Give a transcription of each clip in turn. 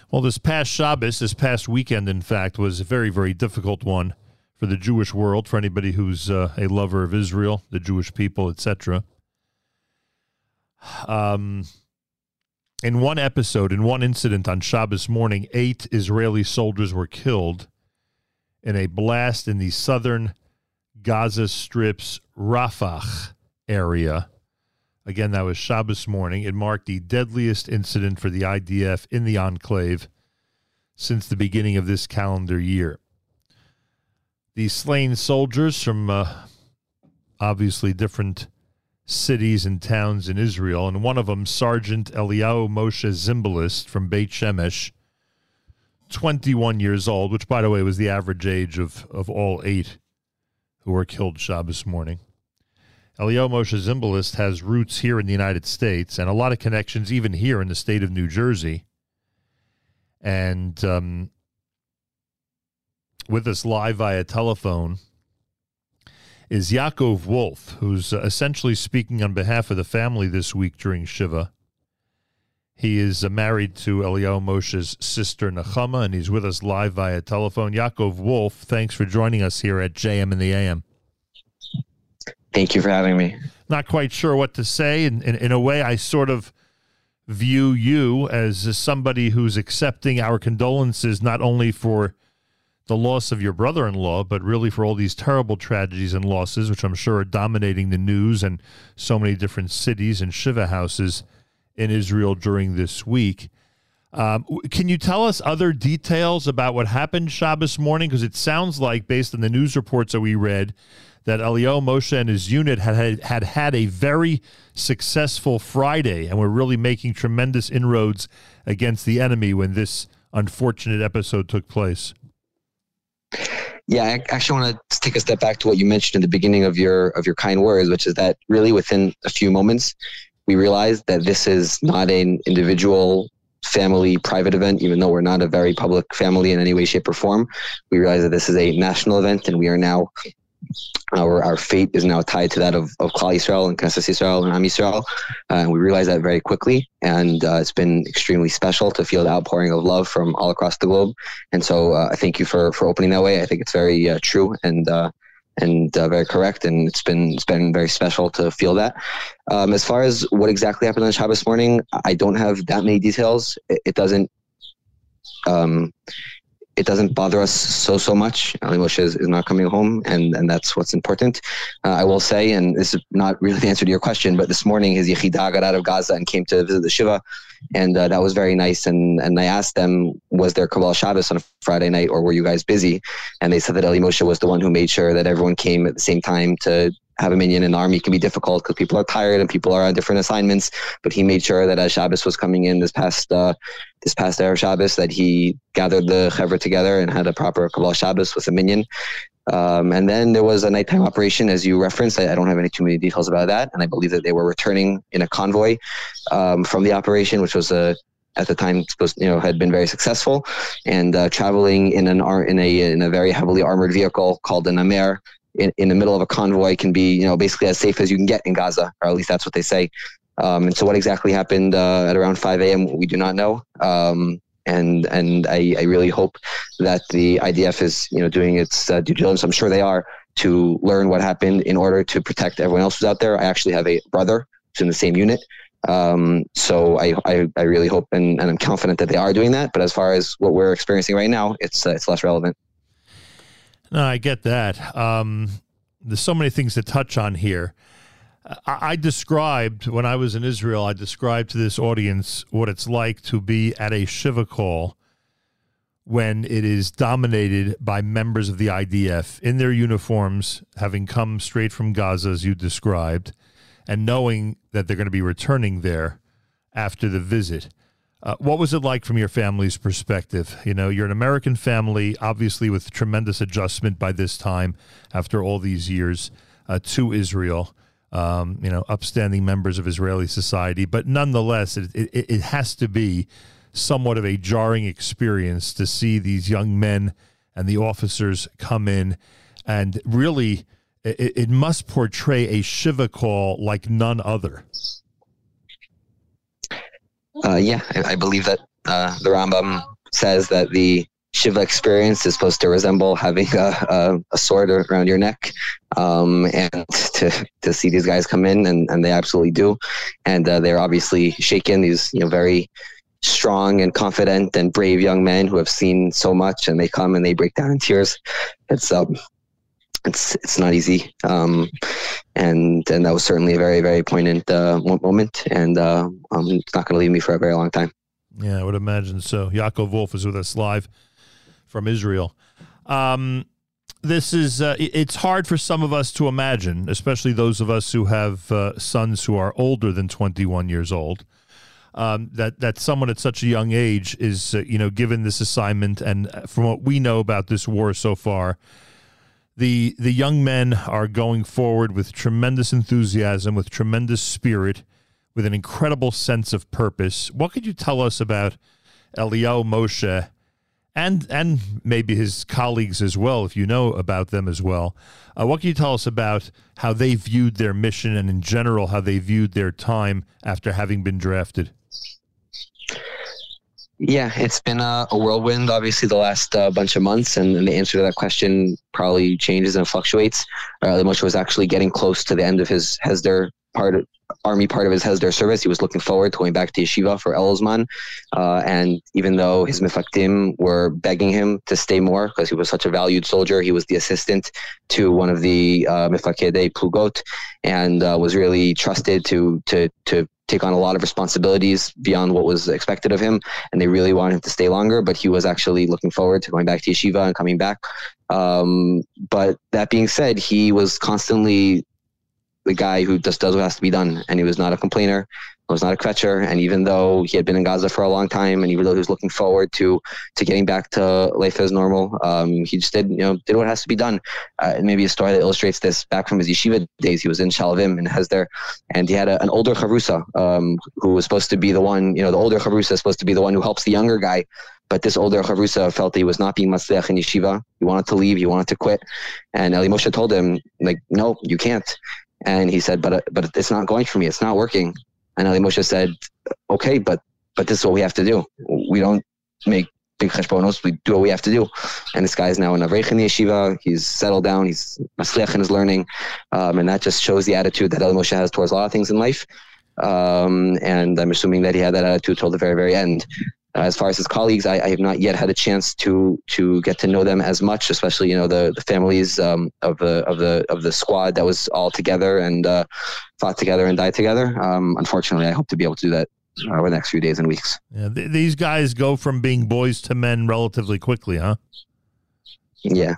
Well, this past Shabbos, this past weekend, in fact, was a very, very difficult one for the Jewish world, for anybody who's a lover of Israel, the Jewish people, etc. In one episode, in one incident on Shabbos morning, 8 Israeli soldiers were killed in a blast in the southern Gaza Strip's Rafah area. Again, that was Shabbos morning. It marked the deadliest incident for the IDF in the enclave since the beginning of this calendar year. The slain soldiers from obviously different cities and towns in Israel, and one of them, Sergeant Eliyahu Moshe Zimbalist from Beit Shemesh, 21 years old, which, by the way, was the average age of all 8 who were killed Shabbos morning. Eliyahu Moshe Zimbalist has roots here in the United States and a lot of connections even here in the state of New Jersey. And with us live via telephone is Yaakov Wolf, who's essentially speaking on behalf of the family this week during Shiva. He is married to Eliyahu Moshe's sister, Nechama, and he's with us live via telephone. Yaakov Wolf, thanks for joining us here at JM in the AM. Thank you for having me. Not quite sure what to say. In a way, I sort of view you as somebody who's accepting our condolences, not only for the loss of your brother-in-law, but really for all these terrible tragedies and losses, which I'm sure are dominating the news and so many different cities and Shiva houses in Israel during this week. Can you tell us other details about what happened Shabbos morning? Because it sounds like, based on the news reports that we read, that Eliyahu Moshe and his unit had a very successful Friday and were really making tremendous inroads against the enemy when this unfortunate episode took place. Yeah, I actually want to take a step back to what you mentioned in the beginning of your kind words, which is that really within a few moments, we realized that this is not an individual, family, private event, even though we're not a very public family in any way, shape, or form. We realized that this is a national event, and we are now our fate is now tied to that of Klal Yisrael and Knesset Yisrael and Am Yisrael. And we realized that very quickly. And it's been extremely special to feel the outpouring of love from all across the globe. And so I thank you for opening that way. I think it's very true and very correct. And it's been very special to feel that. As far as what exactly happened on Shabbos morning, I don't have that many details. It doesn't bother us so much. Ali Moshe is not coming home, and that's what's important. I will say, and this is not really the answer to your question, but this morning his Yechidah got out of Gaza and came to visit the Shiva, and that was very nice. And I asked them, was there Kabbalah Shabbos on a Friday night, or were you guys busy? And they said that Ali Moshe was the one who made sure that everyone came at the same time. To have a minyan in the army can be difficult because people are tired and people are on different assignments, but he made sure that as Shabbos was coming in this past Erev Shabbos, that he gathered the Chevra together and had a proper Kabbalah Shabbos with a minyan. And then there was a nighttime operation, as you referenced. I don't have any too many details about that. And I believe that they were returning in a convoy from the operation, which was at the time had been very successful, and traveling in a very heavily armored vehicle called an Amer in the middle of a convoy can be basically as safe as you can get in Gaza, or at least that's what they say. And so what exactly happened at around 5 a.m. we do not know. And I really hope that the IDF is doing its due diligence. I'm sure they are, to learn what happened in order to protect everyone else who's out there. I actually have a brother who's in the same unit. So I really hope and I'm confident that they are doing that. But as far as what we're experiencing right now, it's less relevant. No, I get that. There's so many things to touch on here. I described, when I was in Israel, I described to this audience what it's like to be at a Shiva call when it is dominated by members of the IDF in their uniforms, having come straight from Gaza, as you described, and knowing that they're going to be returning there after the visit. What was it like from your family's perspective? You're an American family, obviously with tremendous adjustment by this time, after all these years, to Israel. Upstanding members of Israeli society, but nonetheless, it has to be somewhat of a jarring experience to see these young men and the officers come in, and really, it must portray a Shiva call like none other. I believe that the Rambam says that the Shiva experience is supposed to resemble having a sword around your neck, and to see these guys come in, and they absolutely do, and they're obviously shaken. These very strong and confident and brave young men who have seen so much, and they come and they break down in tears. It's not easy, and that was certainly a very, very poignant moment, and it's not going to leave me for a very long time. Yeah, I would imagine so. Yaakov Wolf is with us live from Israel. This is it's hard for some of us to imagine, especially those of us who have sons who are older than 21 years old, that someone at such a young age is given this assignment. And from what we know about this war so far, the young men are going forward with tremendous enthusiasm, with tremendous spirit, with an incredible sense of purpose. What could you tell us about Eliyahu Moshe and maybe his colleagues as well, if you know about them as well? What can you tell us about how they viewed their mission, and in general how they viewed their time after having been drafted? Yeah, it's been a whirlwind, obviously, the last bunch of months, and the answer to that question probably changes and fluctuates. Moshe was actually getting close to the end of his Hesder army part of his Hesder service. He was looking forward to going back to yeshiva for Elzman, and even though his mifaktim were begging him to stay more because he was such a valued soldier, he was the assistant to one of the mifakdei plugot, and was really trusted to take on a lot of responsibilities beyond what was expected of him, and they really wanted him to stay longer, but he was actually looking forward to going back to yeshiva and coming back. But that being said, he was constantly the guy who just does what has to be done, and he was not a complainer, was not a kvetcher, and even though he had been in Gaza for a long time, and even though he was looking forward to getting back to life as normal, he just did what has to be done. Maybe a story that illustrates this: back from his yeshiva days, he was in Shalvim in Hesder, and he had an older chavrusa who was supposed to be the one, the older chavrusa is supposed to be the one who helps the younger guy. But this older chavrusa felt that he was not being matzliach in yeshiva. He wanted to leave. He wanted to quit. And Eli Moshe told him, no, you can't. And he said, but it's not going for me. It's not working. And Eli Moshe said, okay, but this is what we have to do. We don't make big cheshbonos. We do what we have to do. And this guy is now an avreich in the yeshiva. He's settled down. He's matzliach in his learning. And that just shows the attitude that Eli Moshe has towards a lot of things in life. And I'm assuming that he had that attitude till the very, very end. As far as his colleagues, I have not yet had a chance to get to know them as much, especially the families of the squad that was all together and fought together and died together. Unfortunately, I hope to be able to do that over the next few days and weeks. Yeah, these guys go from being boys to men relatively quickly, huh? Yeah.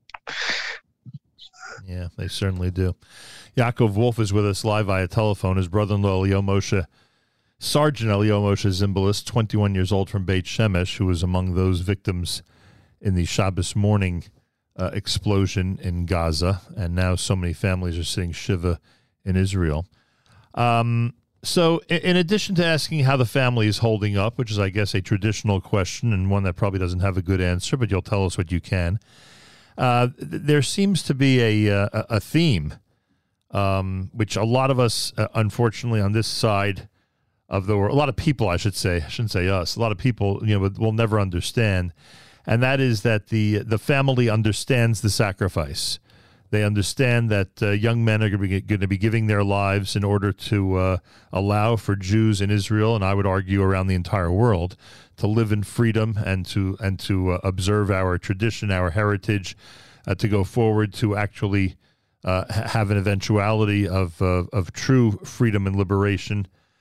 Yeah, they certainly do. Yaakov Wolf is with us live via telephone. His brother-in-law, Eliyahu Moshe, Sergeant Eliyahu Moshe Zimbalist, 21 years old from Beit Shemesh, who was among those victims in the Shabbos morning explosion in Gaza, and now so many families are sitting Shiva in Israel. So in addition to asking how the family is holding up, which is, I guess, a traditional question and one that probably doesn't have a good answer, but you'll tell us what you can, there seems to be a theme, which a lot of us, unfortunately, on this side of the world, a lot of people, I shouldn't say us, a lot of people, will never understand. And that is that the family understands the sacrifice. They understand that young men are going to be giving their lives in order to allow for Jews in Israel, and I would argue around the entire world, to live in freedom and to observe our tradition, our heritage, to go forward to actually have an eventuality of true freedom and liberation.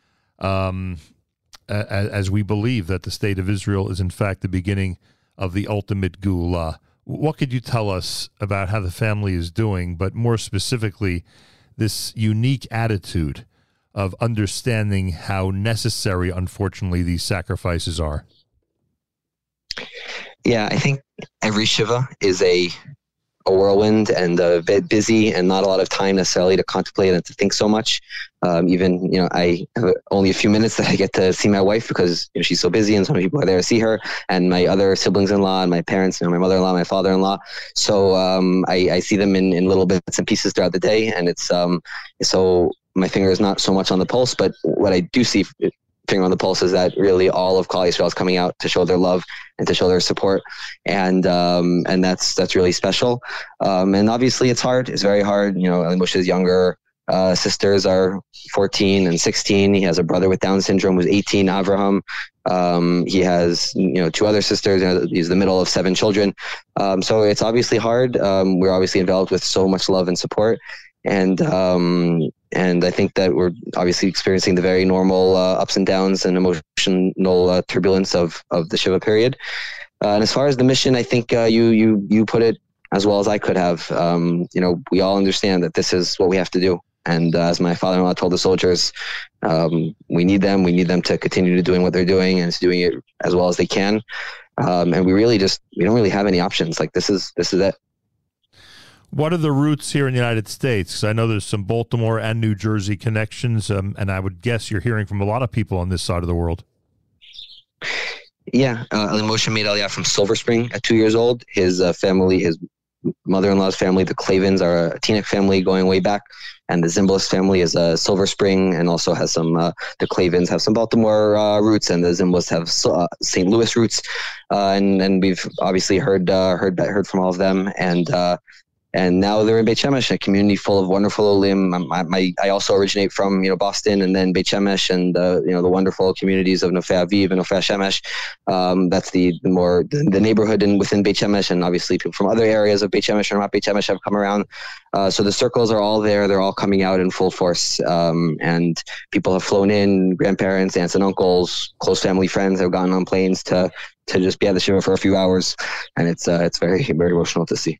As we believe that the state of Israel is in fact the beginning of the ultimate Geulah. What could you tell us about how the family is doing, but more specifically, this unique attitude of understanding how necessary, unfortunately, these sacrifices are? Yeah, I think every Shiva is a whirlwind and a bit busy and not a lot of time necessarily to contemplate and to think so much. I have only a few minutes that I get to see my wife because she's so busy and so many people are there to see her, and my other siblings-in-law and my parents, my mother-in-law, my father-in-law. So I see them in little bits and pieces throughout the day, and it's so my finger is not so much on the pulse, but what I do see finger on the pulse is that really all of Klal Yisrael is coming out to show their love and to show their support, and that's really special. And obviously, it's hard. It's very hard. Eli Moshe's younger sisters are 14 and 16. He has a brother with Down syndrome who's 18, Avraham. He has, 2 other sisters. He's the middle of 7 children. So it's obviously hard. We're obviously enveloped with so much love and support. And I think that we're obviously experiencing the very normal ups and downs and emotional turbulence of the Shiva period. And as far as the mission, I think you put it as well as I could have. We all understand that this is what we have to do. And as my father-in-law told the soldiers, we need them. We need them to continue to doing what they're doing and doing it as well as they can. And we don't really have any options. Like this is it. What are the routes here in the United States? Because I know there's some Baltimore and New Jersey connections, and I would guess you're hearing from a lot of people on this side of the world. Yeah, Eli Moshe made Aliyah from Silver Spring at 2 years old. His family, his mother-in-law's family, the Clavins, are a Teaneck family going way back, and the Zimbalist family is a Silver Spring, and also has some. The Clavins have some Baltimore roots, and the Zimbalists have St. Louis roots, and we've obviously heard from all of them, and now they're in Beit Shemesh, a community full of wonderful Olim. I also originate from Boston, and then Beit Shemesh, and the wonderful communities of Nofei Aviv and Nofei Shemesh. That's the neighborhood within Beit Shemesh, and obviously people from other areas of Beit Shemesh or not Beit Shemesh have come around. So the circles are all there; they're all coming out in full force, and people have flown in. Grandparents, aunts and uncles, close family friends have gotten on planes to just be at the shiva for a few hours, and it's very, very emotional to see.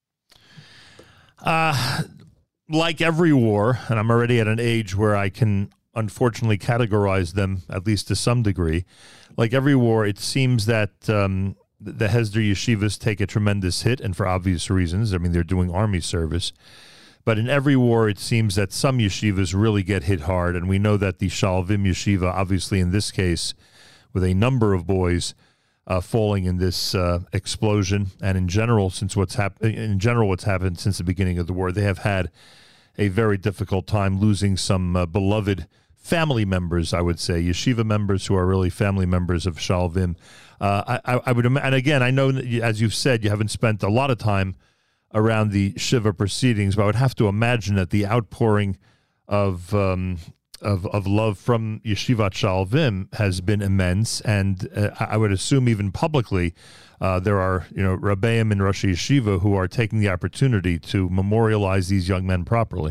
Like every war, and I'm already at an age where I can unfortunately categorize them, at least to some degree. Like every war, it seems that the Hesder yeshivas take a tremendous hit, and for obvious reasons. I mean, they're doing army service. But in every war, it seems that some yeshivas really get hit hard, and we know that the Shalvim yeshiva, obviously in this case, with a number of boys falling in this explosion, and in general, what's happened since the beginning of the war, they have had a very difficult time losing some beloved family members. I would say yeshiva members who are really family members of Shalvim. I would, and again, I know that, as you've said, you haven't spent a lot of time around the Shiva proceedings, but I would have to imagine that the outpouring of love from Yeshivat Shalvim has been immense, and I would assume even publicly there are Rabbeim and Rosh Yeshiva who are taking the opportunity to memorialize these young men properly.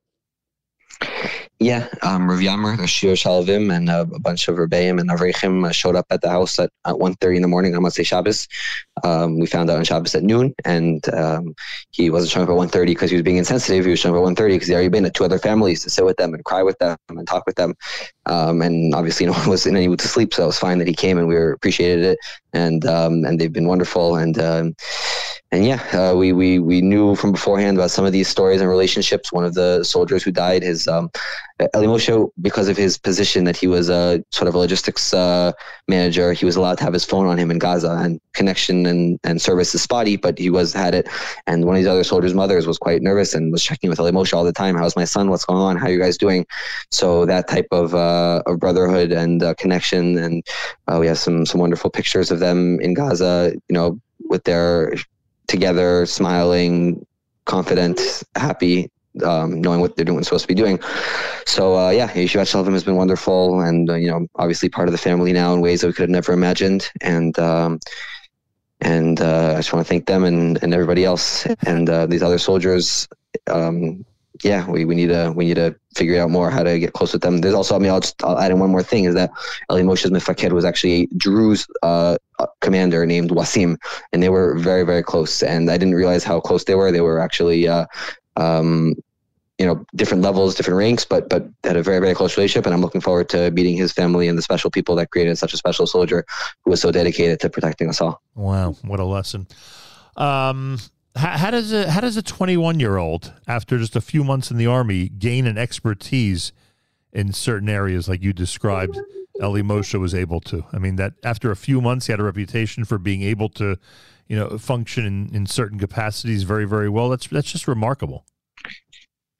Yeah, Rav Yammer, the Shir Shalvim, and a bunch of Rebbeim and Avrechim showed up at the house at 1:30 in the morning on Motzei Shabbos. We found out on Shabbos at noon, and he wasn't showing up at 1:30 because he was being insensitive. He was showing up at 1:30 because he had already been at 2 other families to sit with them and cry with them and talk with them. And obviously no one was in any mood to sleep, so it was fine that he came, and we appreciated it. And they've been wonderful. And yeah, we knew from beforehand about some of these stories and relationships. One of the soldiers who died, his Eli Moshe, because of his position that he was a sort of a logistics manager, he was allowed to have his phone on him in Gaza, and connection and service is spotty, but he had it. And one of these other soldiers' mothers was quite nervous and was checking with Eli Moshe all the time. How's my son? What's going on? How are you guys doing? So that type of brotherhood and connection. And we have some wonderful pictures of them in Gaza, with their together, smiling, confident, happy, knowing what they're doing, supposed to be doing. So yeah, Yeshivat Shalvim has been wonderful, and obviously part of the family now in ways that we could have never imagined. And I just want to thank them and everybody else, and these other soldiers. Yeah, we need to figure out more how to get close with them. There's also, I'll add in one more thing, is that Eli Moshe's Mefaked was actually a Druze commander named Wasim, and they were very, very close. And I didn't realize how close they were. They were actually, different levels, different ranks, but had a very, very close relationship. And I'm looking forward to meeting his family and the special people that created such a special soldier who was so dedicated to protecting us all. Wow, what a lesson. How does a 21-year-old, after just a few months in the Army, gain an expertise in certain areas like you described Eli Moshe was able to? I mean, that after a few months, he had a reputation for being able to, function in certain capacities very, very well. That's just remarkable.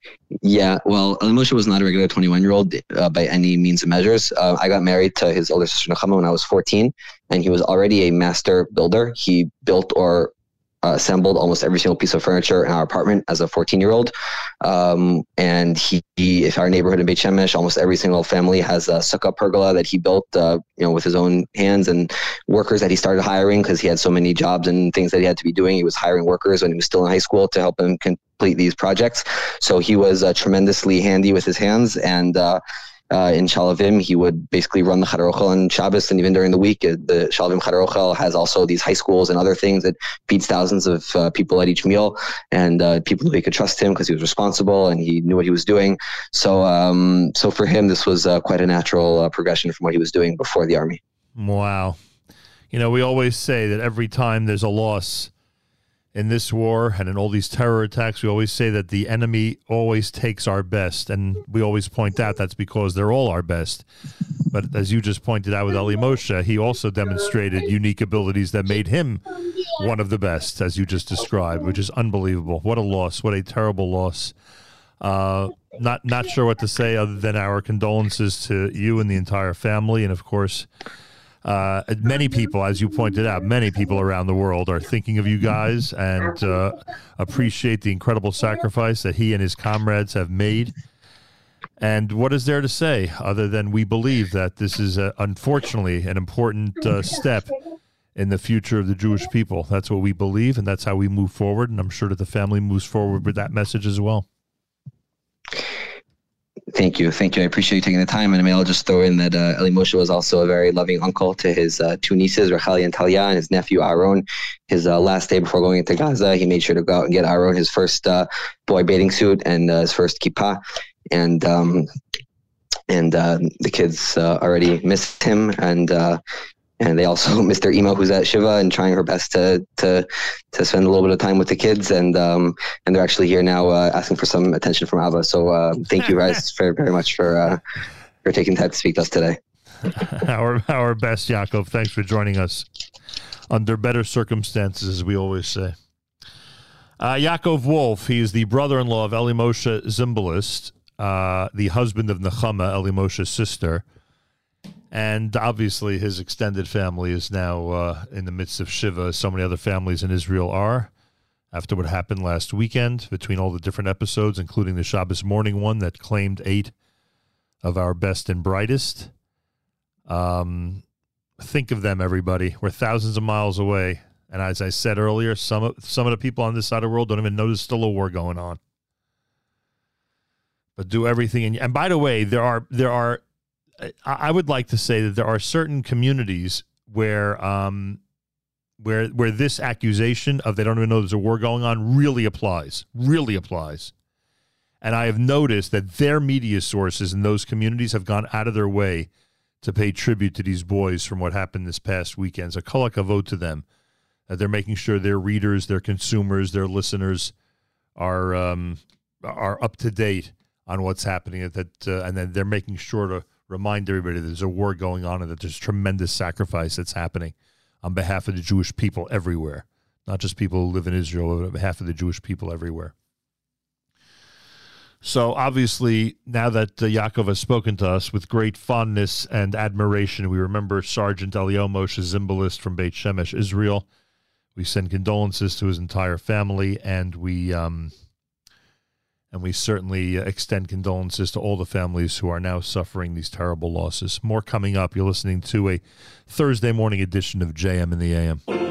Yeah, well, Ali Moshe was not a regular 21-year-old by any means of measures. I got married to his older sister Nechama when I was 14, and he was already a master builder. He built or assembled almost every single piece of furniture in our apartment as a 14-year-old. And if our neighborhood in Beit Shemesh, almost every single family has a sukkah pergola that he built, with his own hands, and workers that he started hiring because he had so many jobs and things that he had to be doing. He was hiring workers when he was still in high school to help him complete these projects. So he was tremendously handy with his hands, and in Shalavim, he would basically run the Chadar Ochel on Shabbos, and even during the week. The Shalavim Chadar Ochel has also these high schools and other things that feeds thousands of people at each meal, and people knew they could trust him because he was responsible and he knew what he was doing. So for him, this was quite a natural progression from what he was doing before the army. Wow. We always say that every time there's a loss in this war and in all these terror attacks, we always say that the enemy always takes our best. And we always point out that's because they're all our best. But as you just pointed out with Ali Moshe, he also demonstrated unique abilities that made him one of the best, as you just described, which is unbelievable. What a loss. What a terrible loss. Not sure what to say other than our condolences to you and the entire family. And, of course, many people, as you pointed out, many people around the world are thinking of you guys and appreciate the incredible sacrifice that he and his comrades have made. And what is there to say other than we believe that this is, unfortunately, an important step in the future of the Jewish people. That's what we believe, and that's how we move forward. And I'm sure that the family moves forward with that message as well. Thank you. I appreciate you taking the time. And I'll just throw in that Eli Moshe was also a very loving uncle to his two nieces, Rachel and Talia, and his nephew Aaron. His last day before going into Gaza, he made sure to go out and get Aaron his first boy bathing suit and his first kippah. And the kids already missed him, and they also missed their Ema, who's at Shiva and trying her best to spend a little bit of time with the kids. And they're actually here now asking for some attention from Abba. So thank you guys very, very much for taking time to speak to us today. Our best, Yaakov. Thanks for joining us under better circumstances, as we always say. Yaakov Wolf, he is the brother-in-law of Eli Moshe Zimbalist, the husband of Nechama, Eli Moshe's sister. And obviously his extended family is now in the midst of Shiva, as so many other families in Israel are, after what happened last weekend, between all the different episodes, including the Shabbos morning one that claimed 8 of our best and brightest. Think of them, everybody. We're thousands of miles away. And as I said earlier, some of the people on this side of the world don't even know there's still a war going on. But do everything. And by the way, there are I would like to say that there are certain communities where this accusation of they don't even know there's a war going on really applies. And I have noticed that their media sources in those communities have gone out of their way to pay tribute to these boys from what happened this past weekend. So kol hakavod to them. They're making sure their readers, their consumers, their listeners are up to date on what's happening. And then they're making sure to remind everybody that there's a war going on and that there's tremendous sacrifice that's happening on behalf of the Jewish people everywhere, not just people who live in Israel, but on behalf of the Jewish people everywhere. So obviously, now that Yaakov has spoken to us with great fondness and admiration, we remember Sergeant Eliyahu Moshe Zimbalist from Beit Shemesh, Israel. We send condolences to his entire family, and we certainly extend condolences to all the families who are now suffering these terrible losses. More coming up. You're listening to a Thursday morning edition of JM in the AM.